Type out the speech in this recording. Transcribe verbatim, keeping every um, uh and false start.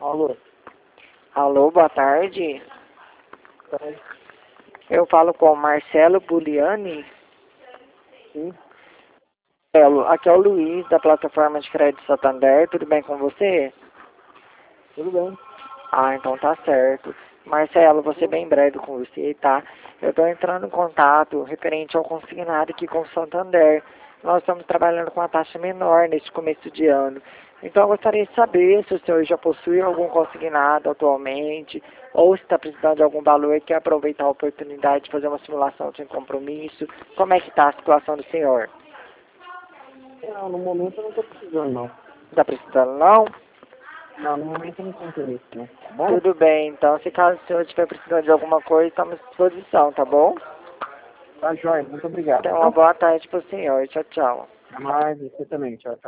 Alô? Alô, boa tarde. Tá. Eu falo com o Marcelo Buliani. Sim, Marcelo, aqui é o Luiz, da plataforma de crédito Santander. Tudo bem com você? tudo bem. Ah, então tá certo. Marcelo, vou ser bem breve com você, tá? Eu estou entrando em contato referente ao consignado aqui com o Santander. Nós estamos trabalhando com uma taxa menor neste começo de ano. Então eu gostaria de saber se o senhor já possui algum consignado atualmente, ou se está precisando de algum valor e quer aproveitar a oportunidade de fazer uma simulação sem compromisso. Como é que está a situação do senhor? Não, no momento eu não estou precisando, não. Está precisando não? Não, no momento eu não tenho interesse, não. Tá bom? Tudo bem, então se caso o senhor estiver precisando de alguma coisa, estamos à disposição, tá bom? Tá, joia. Muito obrigado. Então, uma Tá? boa tarde para o senhor. Tchau, tchau. Até mais. Você também. Tchau, tchau.